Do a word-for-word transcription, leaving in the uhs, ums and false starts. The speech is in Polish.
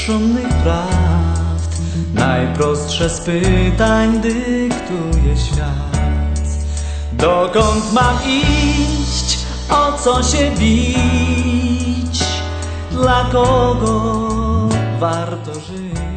szumnych prawd najprostsze z pytań dyktuje świat. Dokąd mam iść, o co się bić, dla kogo warto żyć?